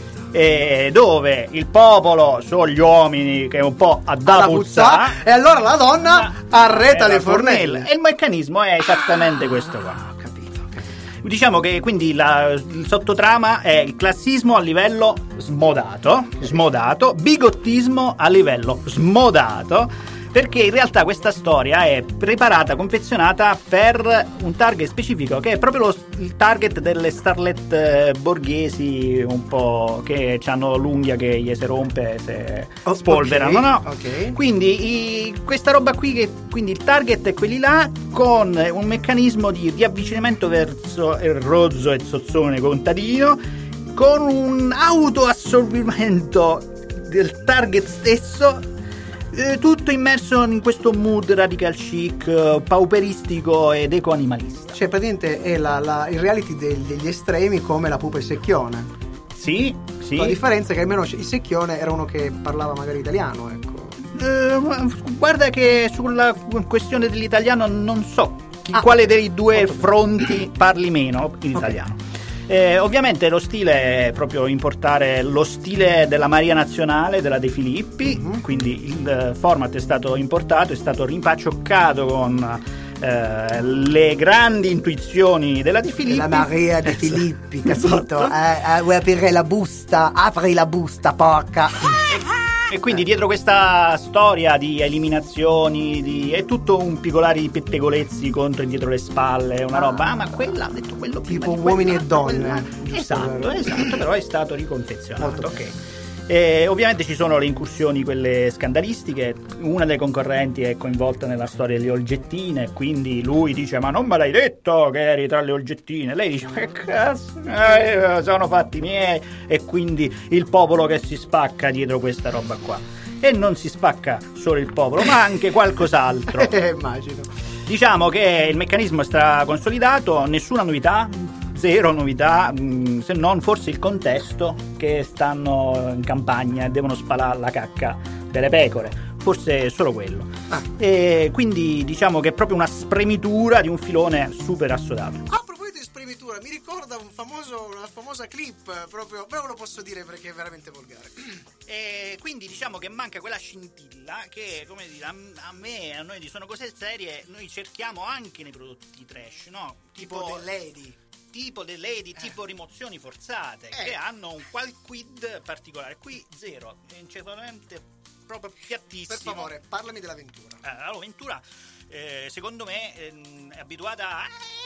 Dove il popolo sono gli uomini che un po' da puzzà, e allora la donna arreta le fornelle. E il meccanismo è esattamente questo qua. Diciamo che quindi il sottotrama è il classismo a livello smodato, bigottismo a livello smodato, perché in realtà questa storia è preparata, confezionata per un target specifico, che è proprio il target delle starlet borghesi un po' che hanno l'unghia che gli si rompe se spolverano, no? Okay. Quindi questa roba qui, quindi il target è quelli là, con un meccanismo di riavvicinamento verso il rozzo e zozzone contadino, con un autoassorbimento del target stesso. Tutto immerso in questo mood radical chic, pauperistico ed ecoanimalista. Cioè praticamente è il reality degli estremi, come La pupa e il secchione. Sì. La differenza è che almeno il secchione era uno che parlava magari italiano, ecco. Guarda che sulla questione dell'italiano non so quale dei due fronti parli meno in italiano. Ovviamente lo stile è proprio importare lo stile della Maria Nazionale, della De Filippi, quindi il format è stato importato, è stato rimpacioccato con le grandi intuizioni della De Filippi. La Maria De Filippi, capito? Vuoi aprire la busta? Apri la busta, porca! E quindi dietro questa storia di eliminazioni è tutto un piccolare di pettegolezzi contro e dietro le spalle, una roba, ma quella ha detto quello tipo uomini e donne. Esatto, però è stato riconfezionato, ok. Ovviamente ci sono le incursioni, quelle scandalistiche. Una delle concorrenti è coinvolta nella storia delle olgettine, quindi lui dice: ma non me l'hai detto che eri tra le olgettine? Lei dice: che cazzo, sono fatti miei. E quindi il popolo che si spacca dietro questa roba qua. E non si spacca solo il popolo, ma anche qualcos'altro. Immagino. Diciamo che il meccanismo è straconsolidato, nessuna novità, zero novità, se non forse il contesto, che stanno in campagna e devono spalare la cacca delle pecore, forse solo quello. E quindi diciamo che è proprio una spremitura di un filone super assodato. A proposito di spremitura, mi ricorda una famosa clip, proprio, però ve lo posso dire perché è veramente volgare. E quindi diciamo che manca quella scintilla che, come dire, a noi di Sono Cose Serie noi cerchiamo anche nei prodotti trash, no? Tipo The Lady. Tipo le lady, tipo rimozioni forzate, che hanno un quid particolare. Qui zero, certamente proprio piattissimo. Per favore, parlami dell'avventura. L'avventura, secondo me, è abituata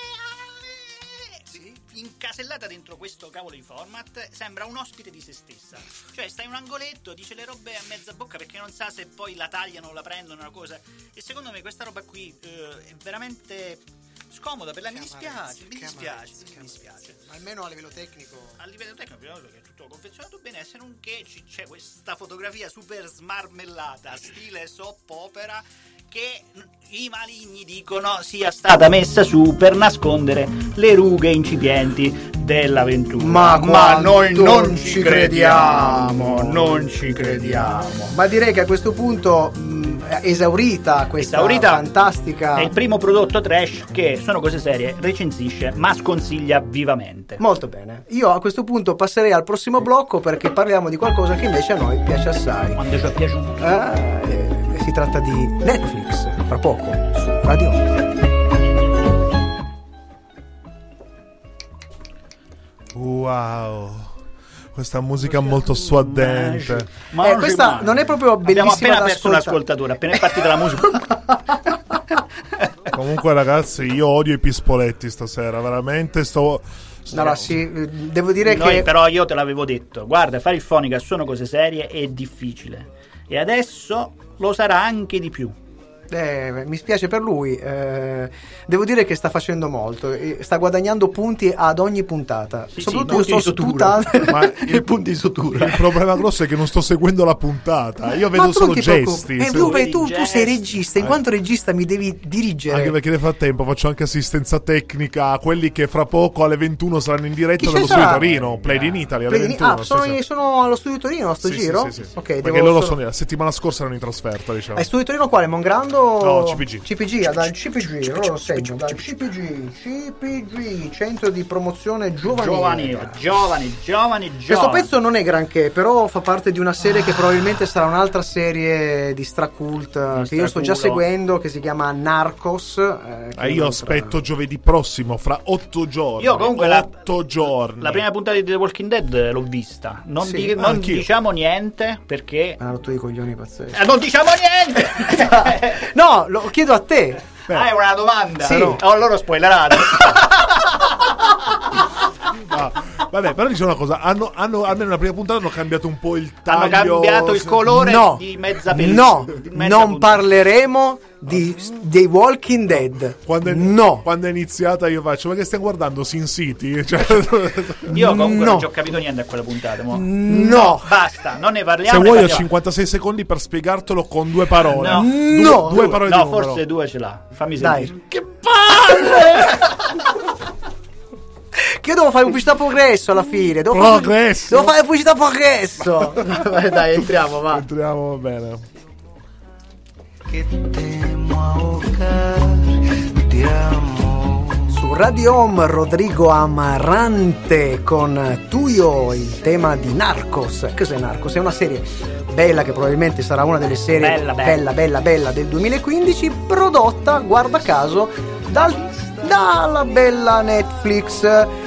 incasellata dentro questo cavolo di format, sembra un ospite di se stessa. Cioè sta in un angoletto, dice le robe a mezza bocca perché non sa se poi la tagliano o la prendono, una cosa. E secondo me questa roba qui è veramente scomoda per mi dispiace. Almeno a livello tecnico. A livello tecnico, che è tutto confezionato bene, se non che c'è questa fotografia super smarmellata, stile soap opera, che i maligni dicono sia stata messa su per nascondere le rughe incipienti della Ventura. Ma noi non ci crediamo. Ma direi che a questo punto esaurita questa fantastica, è il primo prodotto trash che Sono Cose Serie recensisce ma sconsiglia vivamente. Molto bene, io a questo punto passerei al prossimo blocco perché parliamo di qualcosa che invece a noi piace assai. Quando ci è piaciuto? Si tratta di Netflix, fra poco su Radio. Wow, questa musica molto suadente. Questa non è proprio bellissima. Abbiamo appena perso un ascoltatore, appena è partita la musica. Comunque ragazzi, io odio i pispoletti stasera, veramente Allora sì, devo dire che però io te l'avevo detto, guarda, fare il fonica Sono Cose Serie è difficile e adesso lo sarà anche di più. Mi spiace per lui, devo dire che sta facendo molto, sta guadagnando punti ad ogni puntata. Soprattutto io sto sputando il punti di sutura. Il problema grosso è che non sto seguendo la puntata, io vedo solo gesti. Tu sei regista, in quanto regista mi devi dirigere. Anche perché nel frattempo faccio anche assistenza tecnica a quelli che fra poco alle 21 saranno in diretta dallo Studio Torino, Played in Italy alle 21. Sono allo Studio Torino a sto giro? Sì. Okay, perché loro la settimana scorsa erano in trasferta, diciamo. Studio Torino quale? Mongrando? No, CPG. Dal CPG, allora lo segno, dal CPG, Centro di Promozione Giovanile. Giovani. Questo pezzo non è granché, però fa parte di una serie che probabilmente sarà un'altra serie di Stracult che io sto già seguendo, che si chiama Narcos. Io aspetto giovedì prossimo, fra 8 giorni. Io comunque 8 giorni. La prima puntata di The Walking Dead l'ho vista. Non diciamo niente perché hanno rotto i coglioni pazzeschi. Non diciamo niente. No, lo chiedo a te. È una domanda? Sì. No. Loro spoilerate. Vabbè, però diciamo una cosa, hanno almeno nella prima puntata hanno cambiato un po' il taglio. Hanno cambiato il colore di mezza pellicola. No, non parleremo dei Walking Dead. Quando è iniziata io faccio, perché stiamo guardando Sin City? Cioè, io comunque non ci ho capito niente a quella puntata. No, basta, non ne parliamo. Se vuoi ho 56 secondi per spiegartelo con 2 parole. Due parole di numero. Forse 2 ce l'ha. Fammi sentire. Dai. Che palle! Che io devo fare pubblicità progresso alla fine. Devo fare pubblicità progresso. Dai, entriamo, va. Entriamo, va bene. Che temo ahogar, ti amo. Su Radio Home Rodrigo Amarante con Tuyo, il tema di Narcos. Cos'è Narcos? È una serie bella che probabilmente sarà una delle serie bella del 2015, prodotta, guarda caso, dalla bella Netflix.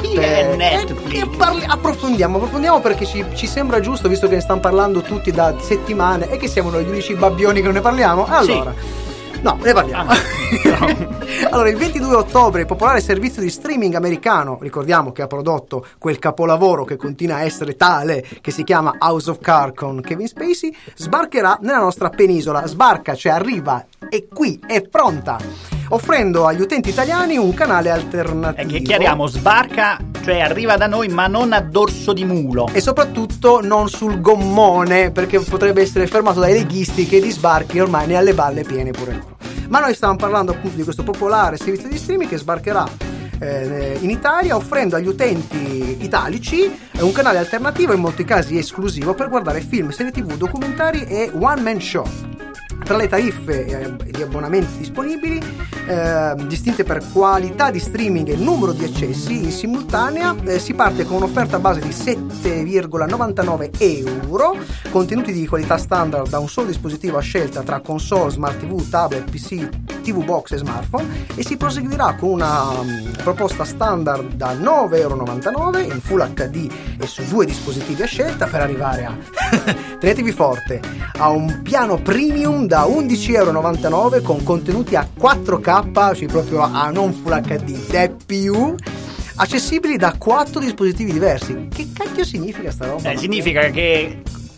Approfondiamo perché ci sembra giusto, visto che ne stanno parlando tutti da settimane e che siamo noi gli unici babbioni che non ne parliamo. Allora no, ne parliamo. Allora, il 22 ottobre il popolare servizio di streaming americano, ricordiamo che ha prodotto quel capolavoro che continua a essere tale, che si chiama House of Cards con Kevin Spacey, sbarcherà nella nostra penisola. Sbarca, cioè arriva, è qui, è pronta, offrendo agli utenti italiani un canale alternativo. E che chiariamo, sbarca, cioè arriva da noi ma non a dorso di mulo. E soprattutto non sul gommone, perché potrebbe essere fermato dai leghisti che di sbarchi ormai ne ha le balle piene pure loro. Ma noi stavamo parlando appunto di questo popolare servizio di streaming che sbarcherà in Italia, offrendo agli utenti italici un canale alternativo, in molti casi esclusivo, per guardare film, serie TV, documentari e one man show. Tra le tariffe di abbonamenti disponibili, distinte per qualità di streaming e numero di accessi in simultanea, si parte con un'offerta base di 7,99 euro, contenuti di qualità standard da un solo dispositivo a scelta tra console, smart TV, tablet, PC, TV box e smartphone, e si proseguirà con una proposta standard da 9,99 euro in Full HD e su 2 dispositivi a scelta, per arrivare a tenetevi forte, a un piano premium da 11,99 euro con contenuti a 4K, cioè proprio a non Full HD, è più accessibili da 4 dispositivi diversi. Che cacchio significa sta roba? Significa che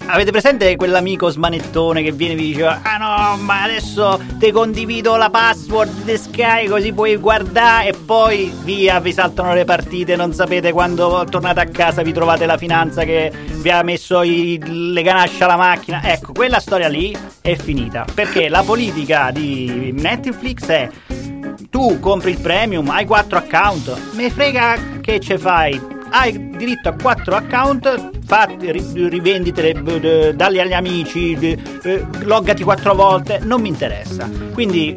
Avete presente quell'amico smanettone che viene e vi diceva no, ma adesso ti condivido la password di Sky così puoi guardare, e poi via, vi saltano le partite, non sapete quando tornate a casa vi trovate la finanza che vi ha messo le ganasce alla macchina. Ecco, quella storia lì è finita, perché la politica di Netflix è: tu compri il premium, hai 4 account, me frega che ce fai, hai diritto a 4 account, rivenditele, dalli agli amici, loggati 4 volte, non mi interessa. Quindi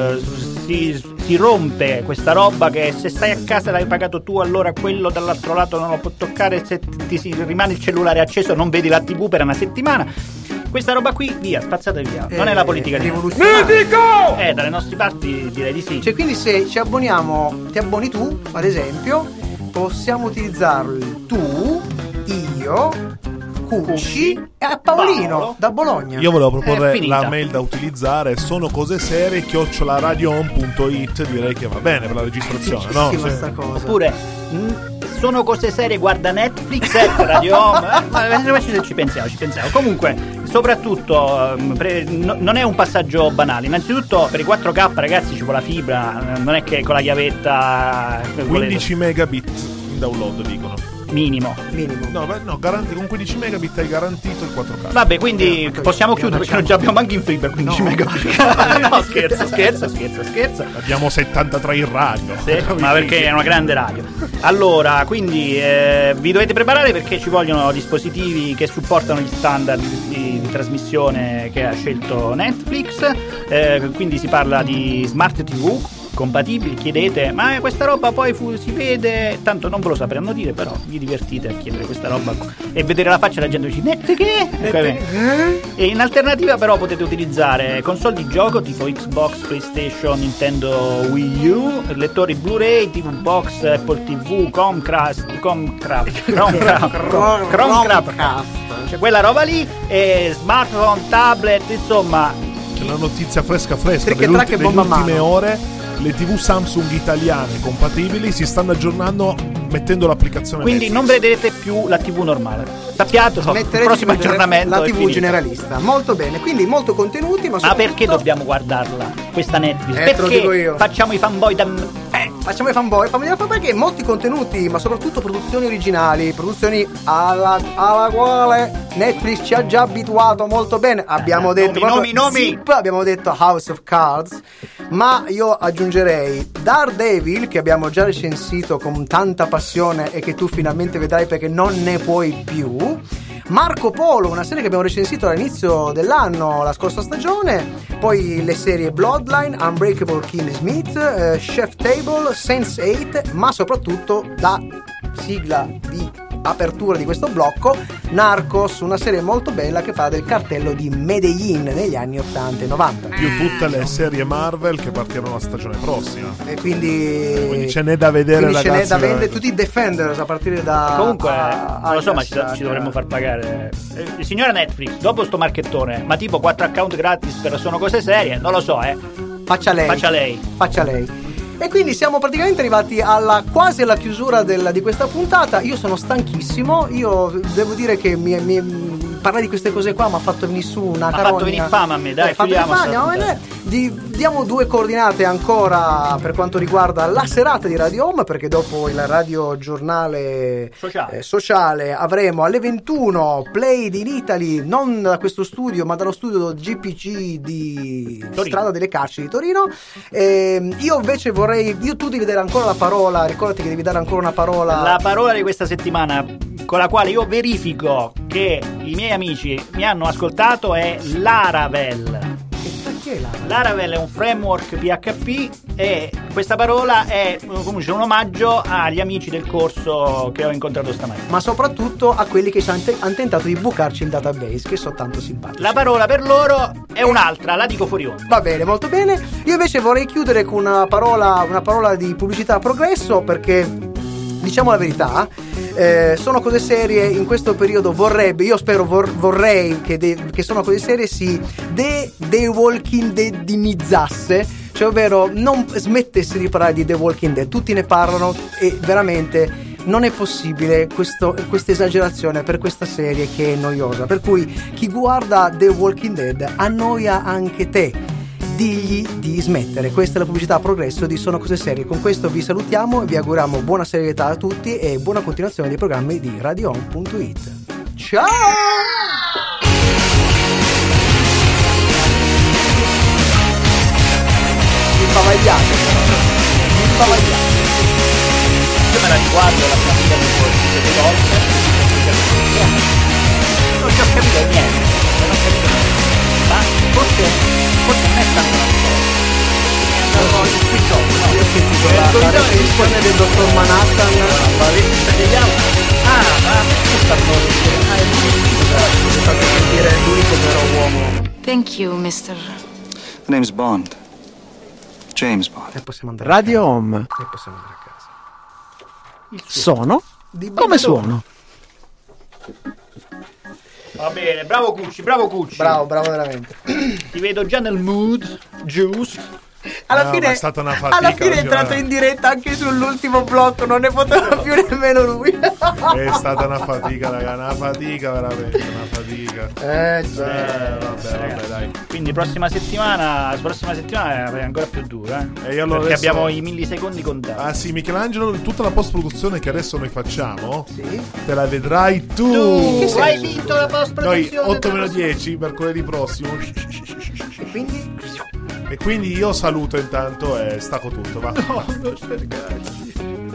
si rompe questa roba che se stai a casa l'hai pagato tu, allora quello dall'altro lato non lo può toccare, se rimane il cellulare acceso non vedi la TV per una settimana. Questa roba qui, via, spazzate via. Non è la politica rivoluzionaria. Dalle nostre parti direi di sì. Cioè, quindi se ci abboniamo, ti abboni tu, ad esempio, possiamo utilizzarlo tu, io, Cucci e Paolino Paolo da Bologna. Io volevo proporre la mail da utilizzare: sono cose serie @radiohome.it. Direi che va bene per la registrazione, no? Questa cosa. Oppure sono cose serie, guarda Netflix, Radio Home. Ma ci pensiamo. Comunque, soprattutto non è un passaggio banale. Innanzitutto per i 4K, ragazzi, ci vuole la fibra, non è che con la chiavetta 15 megabit in download, dicono. Minimo. No, garanti, con 15 megabit hai garantito il 4K. Vabbè, quindi possiamo chiudere perché non abbiamo anche in fibra 15 megabit. No, scherzo. Abbiamo 73 in radio. Sì, ma perché è una grande radio. Allora, quindi vi dovete preparare perché ci vogliono dispositivi che supportano gli standard di trasmissione che ha scelto Netflix. Quindi si parla di Smart TV compatibili. Chiedete, ma questa roba poi si vede, tanto non ve lo sapranno dire, però vi divertite a chiedere questa roba e vedere la faccia della gente e dice che? E in alternativa però potete utilizzare console di gioco tipo Xbox, PlayStation, Nintendo Wii U, lettori Blu-ray, TV Box, Apple TV, Chromecast, cioè quella roba lì, e smartphone, tablet, insomma. C'è una notizia fresca delle ultime ore. Le TV Samsung italiane compatibili si stanno aggiornando mettendo l'applicazione quindi Netflix. Non vedrete più la TV normale. Sappiate, il prossimo aggiornamento la TV generalista. Molto bene, quindi molto contenuti, ma perché dobbiamo guardarla questa Netflix? Perché facciamo i fanboy facciamo i fanboy perché molti contenuti, ma soprattutto produzioni originali, produzioni alla quale Netflix ci ha già abituato molto bene. Abbiamo detto nomi. Abbiamo detto House of Cards, ma io aggiungerei Daredevil, che abbiamo già recensito con tanta passione e che tu finalmente vedrai perché non ne puoi più. Marco Polo, una serie che abbiamo recensito all'inizio dell'anno, la scorsa stagione. Poi le serie Bloodline, Unbreakable Kimmy Smith, Chef Table, Sense8, ma soprattutto la sigla di apertura di questo blocco, Narcos, una serie molto bella che parla del cartello di Medellin negli anni 80 e 90. Più tutte le serie Marvel che partiranno la stagione prossima. E quindi ce n'è da vedere, ragazzi. Ce n'è da vendere tutti i Defenders a partire da. Comunque, non lo so, ma ci dovremmo far pagare. Signora Netflix, dopo sto marchettone, ma tipo 4 account gratis per Sono Cose Serie, non lo so, Faccia lei. E quindi siamo praticamente arrivati quasi alla chiusura di questa puntata. Io sono stanchissimo. Io devo dire che parlare di queste cose qua mi ha fatto venire su una carogna. Ha fatto venire fame a me, dai, diamo 2 coordinate ancora per quanto riguarda la serata di Radio Home, perché dopo il radio giornale sociale avremo alle 21 Played in Italy, non da questo studio ma dallo studio GPG di Torino. Strada delle Carceri di Torino. Io invece tu devi dare ancora la parola, ricordati che devi dare ancora una parola. La parola di questa settimana con la quale io verifico che i miei amici mi hanno ascoltato è Laravel. Perché Laravel è un framework PHP e questa parola è comunque un omaggio agli amici del corso che ho incontrato stamattina. Ma soprattutto a quelli che hanno tentato di bucarci il database, che sono tanto simpatici. La parola per loro è un'altra, la dico fuori onda. Va bene, molto bene. Io invece vorrei chiudere con una parola di pubblicità a progresso, perché diciamo la verità, Sono Cose Serie in questo periodo vorrei che Sono Cose Serie si The Walking Deadinizzasse, cioè ovvero non smettesse di parlare di The Walking Dead. Tutti ne parlano e veramente non è possibile questa esagerazione per questa serie che è noiosa, per cui chi guarda The Walking Dead annoia anche te. Digli di smettere. Questa è la pubblicità a progresso di Sono Cose Serie. Con questo vi salutiamo e vi auguriamo buona serietà a tutti e buona continuazione dei programmi di radiohome.it. Ciao! Impavagliate. Io me la riguardo la famiglia delle volte, non ci ho capito niente, ma forse non è stato una cosa. Io che ti do la recensione del dottor Manhattan. Ho fatto sentire lui come vero uomo. Thank you, Mr. The name's Bond. James Bond. E possiamo andare Radio Home. E possiamo andare a casa. Sono come suono. Va bene, bravo Cucci. Bravo veramente. Ti vedo già nel mood giusto. Alla fine è stata una fatica. Alla fine è entrato in diretta anche sull'ultimo blocco, non ne poteva più nemmeno lui. È stata una fatica, raga, una fatica veramente, una fatica. Vabbè, dai. Quindi prossima settimana è ancora più dura, E io allora perché adesso... abbiamo i millisecondi contati. Ah sì, Michelangelo, tutta la post-produzione che adesso noi facciamo, sì, te la vedrai tu. Tu hai vinto la post-produzione. Noi 8-10 mercoledì prossimo. E quindi io saluto intanto e stacco tutto, va. No, non stai